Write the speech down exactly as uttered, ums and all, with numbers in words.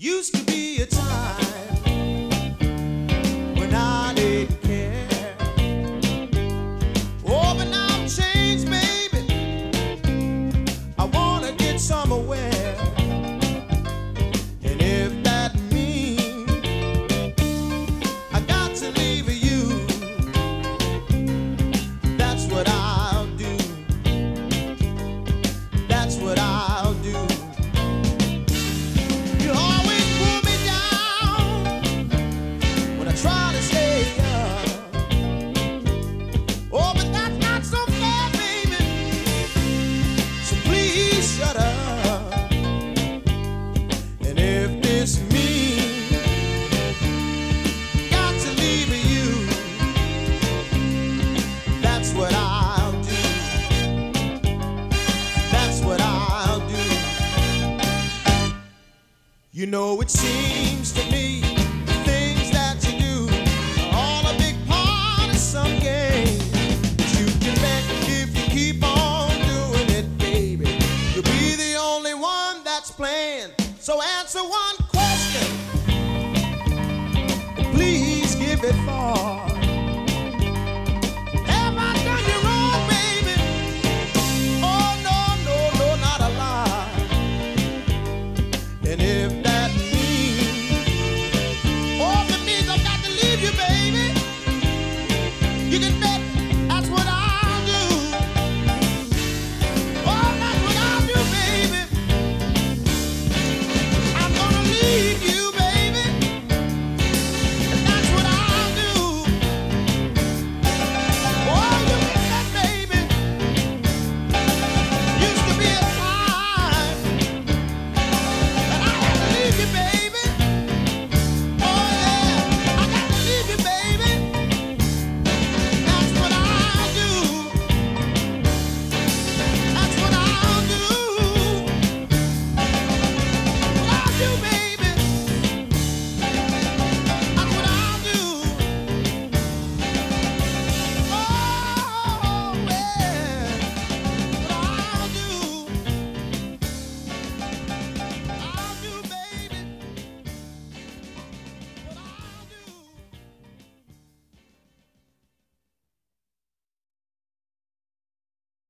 Used to be a time when I didn't care. Oh, but now I've changed, baby. I wanna get somewhere. And if that means I got to leave you, that's what I'll do. That's what I'll do. You always pull me down when I try to stay up. Oh, but that's not so fair, baby. So please shut up. And if this means got to leave you, that's what I'll do. That's what I'll do. You know, it seems to me the things that you do are all a big part of some game that you can bet if you keep on doing it, baby, you'll be the only one that's playing. So answer one question, and please give it thought.